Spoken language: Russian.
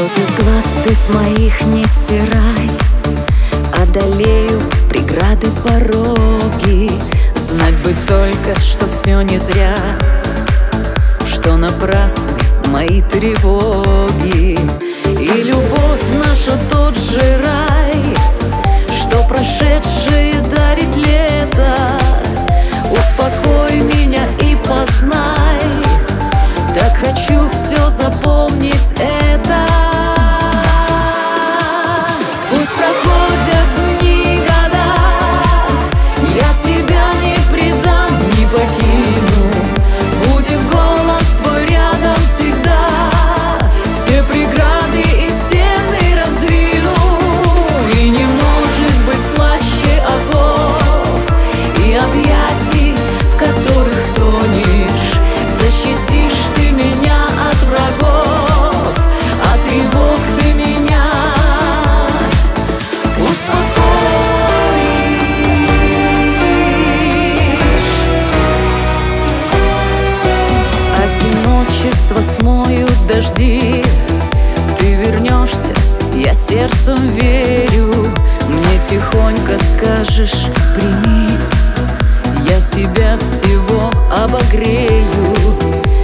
Слез из глаз ты с моих не стирай. Одолею преграды, пороги. Знать бы только, что все не зря, что напрасны мои тревоги. И любовь наша тот же рай, что прошедшее дарит лето. Успокой меня и познай, так хочу все запомнить это. Пусть проходят дни, года, я тебя не предам, не покину. Будет голос твой рядом всегда, все преграды и стены раздвину. И не может быть слаще оков и объятий, в которых тонешь. Защитишь ты меня от врагов, от тревог ты меня успокоишь. Одиночество смоют дожди, ты вернешься, я сердцем верю. Мне тихонько скажешь: прими, я тебя всего обогрею.